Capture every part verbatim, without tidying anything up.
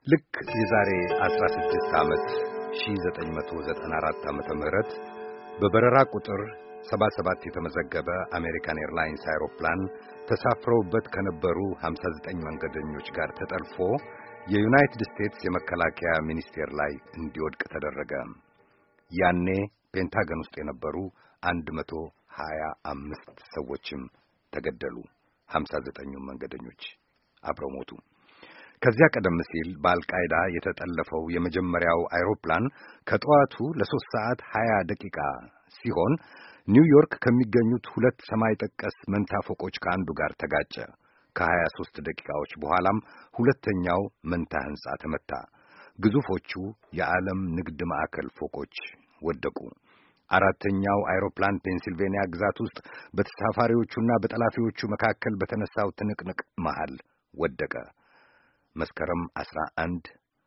ልክ የዛሬ አስራ ስድስት ዓመት ሺህ ዘጠኝ መቶ ዘጠና አራት ዓመተ ምህረት በበረራ ቁጥር ሰባ ሰባት የተመዘገበ አሜሪካን ኤርላይንስ አይሮፕላን ተሳፍረውበት ከነበሩ ሃምሳ ዘጠኝ መንገደኞች ጋር ተጠልፎ የዩናይትድ ስቴትስ የመከላከያ ሚኒስቴር ላይ እንዲወድቅ ተደረገ። ያኔ ፔንታገን ውስጥ የነበሩ አንድ መቶ ሀያ አምስት ሰዎችም ተገደሉ። ሃምሳ ዘጠኙ መንገደኞች አብረው ሞቱ። ከዚያ ቀደም ሲል በአልቃይዳ የተጠለፈው የመጀመሪያው አይሮፕላን ከጠዋቱ ለሶስት ሰዓት ሀያ ደቂቃ ሲሆን ኒውዮርክ ከሚገኙት ሁለት ሰማይ ጠቀስ መንታ ፎቆች ከአንዱ ጋር ተጋጨ። ከሀያ ሦስት ደቂቃዎች በኋላም ሁለተኛው መንታ ሕንጻ ተመታ። ግዙፎቹ የዓለም ንግድ ማዕከል ፎቆች ወደቁ። አራተኛው አይሮፕላን ፔንሲልቬንያ ግዛት ውስጥ በተሳፋሪዎቹና በጠላፊዎቹ መካከል በተነሳው ትንቅንቅ መሃል ወደቀ። መስከረም አስራ አንድ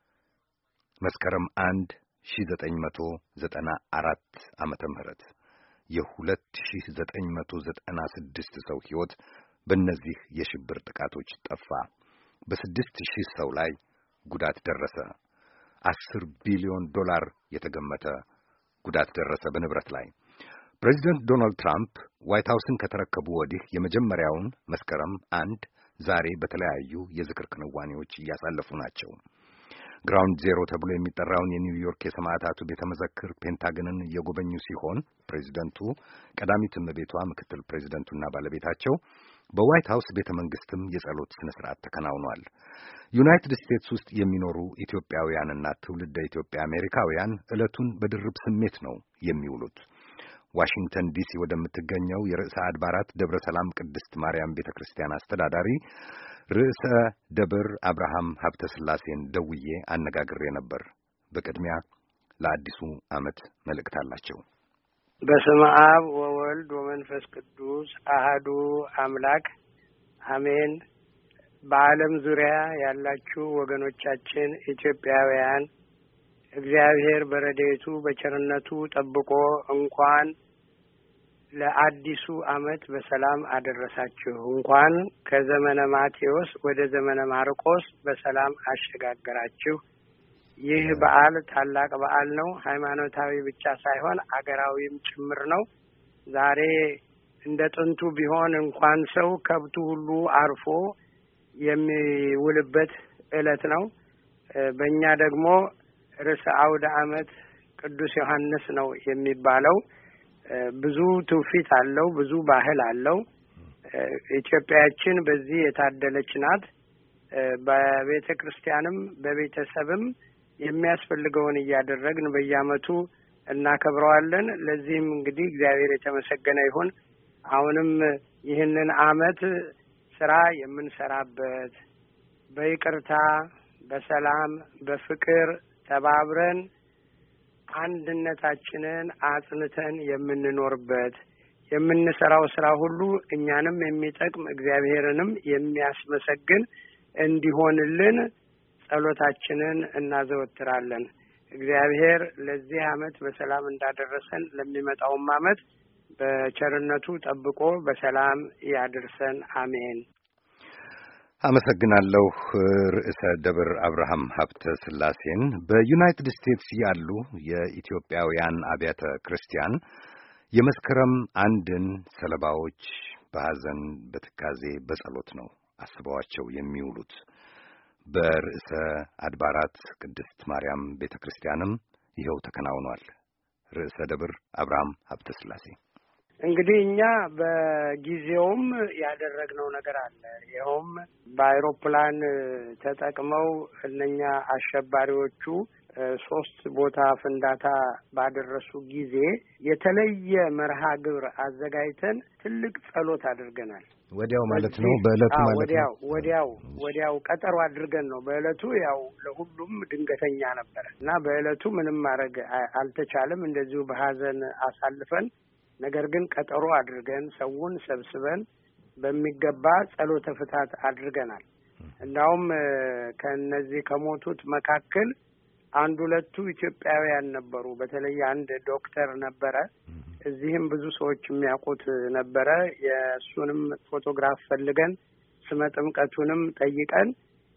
መስከረም አንድ ሺህ ዘጠኝ መቶ ዘጠና አራት ዓመተ ምህረት የሁለት ሺህ ዘጠኝ መቶ ዘጠና ስድስት ሰው ሕይወት በእነዚህ የሽብር ጥቃቶች ጠፋ። በስድስት ሺህ ሰው ላይ ጉዳት ደረሰ። አስር ቢሊዮን ዶላር የተገመተ ጉዳት ደረሰ በንብረት ላይ። ፕሬዚደንት ዶናልድ ትራምፕ ዋይት ሃውስን ከተረከቡ ወዲህ የመጀመሪያውን መስከረም አንድ ዛሬ በተለያዩ የዝክር ክንዋኔዎች እያሳለፉ ናቸው። ግራውንድ ዜሮ ተብሎ የሚጠራውን የኒውዮርክ የሰማዕታቱ ቤተ መዘክር ፔንታገንን እየጎበኙ ሲሆን ፕሬዚደንቱ፣ ቀዳሚት እመቤቷ፣ ምክትል ፕሬዚደንቱና ባለቤታቸው በዋይት ሃውስ ቤተ መንግስትም የጸሎት ስነ ስርዓት ተከናውኗል። ዩናይትድ ስቴትስ ውስጥ የሚኖሩ ኢትዮጵያውያንና ትውልደ ኢትዮጵያ አሜሪካውያን ዕለቱን በድርብ ስሜት ነው የሚውሉት። ዋሽንግተን ዲሲ ወደምትገኘው የርዕሰ አድባራት ደብረ ሰላም ቅድስት ማርያም ቤተክርስቲያን አስተዳዳሪ ርዕሰ ደብር አብርሃም ሀብተ ስላሴን ደውዬ አነጋግሬ ነበር። በቅድሚያ ለአዲሱ ዓመት መልእክት አላቸው። በስመ አብ ወወልድ ወመንፈስ ቅዱስ አሃዱ አምላክ አሜን። በዓለም ዙሪያ ያላችሁ ወገኖቻችን ኢትዮጵያውያን እግዚአብሔር በረድኤቱ በቸርነቱ ጠብቆ እንኳን ለአዲሱ ዓመት በሰላም አደረሳችሁ። እንኳን ከዘመነ ማቴዎስ ወደ ዘመነ ማርቆስ በሰላም አሸጋገራችሁ። ይህ በዓል ታላቅ በዓል ነው። ሃይማኖታዊ ብቻ ሳይሆን አገራዊም ጭምር ነው። ዛሬ እንደ ጥንቱ ቢሆን እንኳን ሰው ከብቱ ሁሉ አርፎ የሚውልበት ዕለት ነው። በእኛ ደግሞ ርዕሰ አውደ ዓመት ቅዱስ ዮሐንስ ነው የሚባለው። ብዙ ትውፊት አለው፣ ብዙ ባህል አለው። ኢትዮጵያችን በዚህ የታደለች ናት። በቤተ ክርስቲያንም በቤተሰብም የሚያስፈልገውን እያደረግን በየዓመቱ እናከብረዋለን። ለዚህም እንግዲህ እግዚአብሔር የተመሰገነ ይሁን። አሁንም ይህንን ዓመት ስራ የምንሰራበት በይቅርታ፣ በሰላም፣ በፍቅር ተባብረን አንድነታችንን አጽንተን የምንኖርበት የምንሰራው ስራ ሁሉ እኛንም የሚጠቅም እግዚአብሔርንም የሚያስመሰግን እንዲሆንልን ጸሎታችንን እናዘወትራለን። እግዚአብሔር ለዚህ ዓመት በሰላም እንዳደረሰን ለሚመጣውም ዓመት በቸርነቱ ጠብቆ በሰላም ያድርሰን። አሜን። አመሰግናለሁ ርዕሰ ደብር አብርሃም ሀብተ ስላሴን። በዩናይትድ ስቴትስ ያሉ የኢትዮጵያውያን አብያተ ክርስቲያን የመስከረም አንድን ሰለባዎች በሐዘን፣ በትካዜ፣ በጸሎት ነው አስበዋቸው የሚውሉት። በርዕሰ አድባራት ቅድስት ማርያም ቤተክርስቲያንም ይኸው ተከናውኗል። ርዕሰ ደብር አብርሃም ሀብተ ስላሴ እንግዲህ እኛ በጊዜውም ያደረግነው ነገር አለ። ይኸውም በአይሮፕላን ተጠቅመው እነኛ አሸባሪዎቹ ሶስት ቦታ ፍንዳታ ባደረሱ ጊዜ የተለየ መርሃ ግብር አዘጋጅተን ትልቅ ጸሎት አድርገናል። ወዲያው ማለት ነው። በእለቱ ማለት ነው። ወዲያው ወዲያው ወዲያው ቀጠሮ አድርገን ነው። በእለቱ ያው ለሁሉም ድንገተኛ ነበር እና በእለቱ ምንም ማድረግ አልተቻለም። እንደዚሁ በሐዘን አሳልፈን ነገር ግን ቀጠሮ አድርገን ሰውን ሰብስበን በሚገባ ጸሎተ ፍታት አድርገናል። እንዳውም ከነዚህ ከሞቱት መካከል አንድ ሁለቱ ኢትዮጵያውያን ነበሩ። በተለይ አንድ ዶክተር ነበረ። እዚህም ብዙ ሰዎች የሚያውቁት ነበረ። የእሱንም ፎቶግራፍ ፈልገን ስመ ጥምቀቱንም ጠይቀን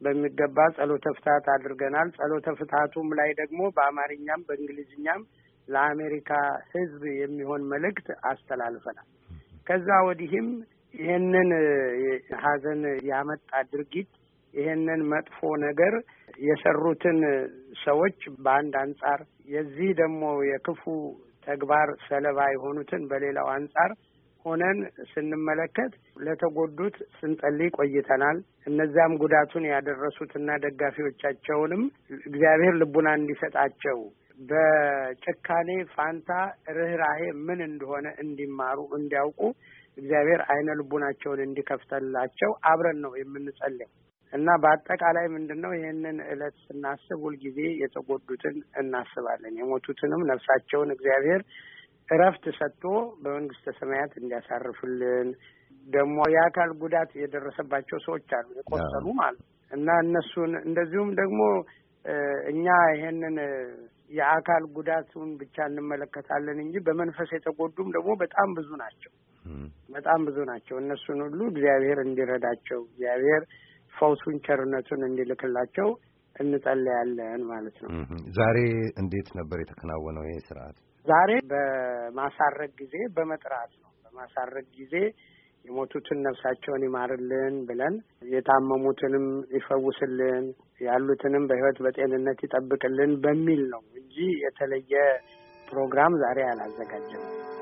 በሚገባ ጸሎተ ፍትሐት አድርገናል። ጸሎተ ፍትሐቱም ላይ ደግሞ በአማርኛም በእንግሊዝኛም ለአሜሪካ ሕዝብ የሚሆን መልእክት አስተላልፈናል። ከዛ ወዲህም ይሄንን ሀዘን ያመጣ ድርጊት ይሄንን መጥፎ ነገር የሰሩትን ሰዎች በአንድ አንጻር፣ የዚህ ደግሞ የክፉ ተግባር ሰለባ የሆኑትን በሌላው አንጻር ሆነን ስንመለከት ለተጎዱት ስንጸልይ ቆይተናል። እነዚያም ጉዳቱን ያደረሱትና ደጋፊዎቻቸውንም እግዚአብሔር ልቡና እንዲሰጣቸው በጭካኔ ፋንታ ርኅራሄ ምን እንደሆነ እንዲማሩ እንዲያውቁ እግዚአብሔር አይነ ልቡናቸውን እንዲከፍተላቸው አብረን ነው የምንጸልየው እና በአጠቃላይ ምንድነው ይሄንን ዕለት ስናስብ ሁልጊዜ የተጎዱትን እናስባለን። የሞቱትንም ነፍሳቸውን እግዚአብሔር እረፍት ሰጥቶ በመንግስተ ሰማያት እንዲያሳርፍልን፣ ደግሞ የአካል ጉዳት የደረሰባቸው ሰዎች አሉ የቆሰሉ ማለት እና እነሱን እንደዚሁም ደግሞ እኛ ይሄንን የአካል ጉዳቱን ብቻ እንመለከታለን እንጂ በመንፈስ የተጎዱም ደግሞ በጣም ብዙ ናቸው። በጣም ብዙ ናቸው። እነሱን ሁሉ እግዚአብሔር እንዲረዳቸው እግዚአብሔር ፈውሱን ቸርነቱን እንዲልክላቸው እንጸልያለን ማለት ነው። ዛሬ እንዴት ነበር የተከናወነው ይሄ ስርዓት? ዛሬ በማሳረግ ጊዜ በመጥራት ነው። በማሳረግ ጊዜ የሞቱትን ነፍሳቸውን ይማርልን ብለን የታመሙትንም ይፈውስልን፣ ያሉትንም በሕይወት በጤንነት ይጠብቅልን በሚል ነው እንጂ የተለየ ፕሮግራም ዛሬ አላዘጋጀንም።